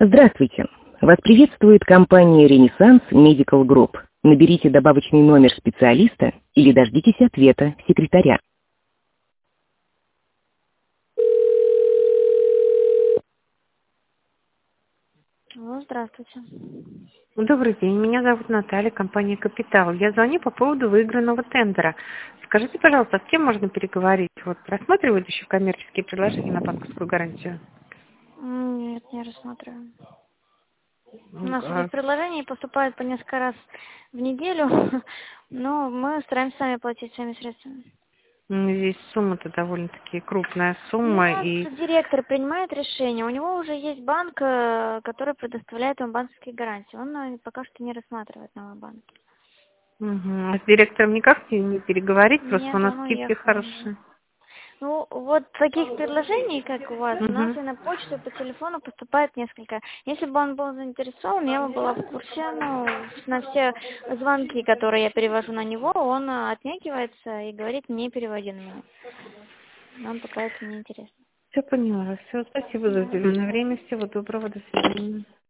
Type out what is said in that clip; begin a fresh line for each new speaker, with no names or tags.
Здравствуйте. Вас приветствует компания «Ренессанс Медикал Групп». Наберите добавочный номер специалиста или дождитесь ответа секретаря.
Здравствуйте.
Добрый день, меня зовут Наталья, компания «Капитал». Я звоню по поводу выигранного тендера. Скажите, пожалуйста, с кем можно переговорить? Вот рассматривают еще коммерческие предложения на банковскую гарантию?
Нет, не рассматриваю. У
Ну,
нас здесь предложения поступают по несколько раз в неделю, но мы стараемся сами платить своими средствами.
Здесь сумма-то довольно-таки крупная
У
сумма.
нас
И
директор принимает решение, у него уже есть банк, который предоставляет ему банковские гарантии. Он пока что не рассматривает новый банк.
А с директором никак не переговорить, просто у
Нет,
нас
он
скидки
уехал уже.
хорошие.
Ну, вот таких предложений, как у вас, у нас и на почту, и по телефону поступает несколько. Если бы он был заинтересован, я бы была в курсе, на все звонки, которые я перевожу на него, он отнекивается и говорит, не переводи на меня. Нам пока это не интересно.
Все поняла. Все, спасибо за уделенное время. Всего доброго, до свидания.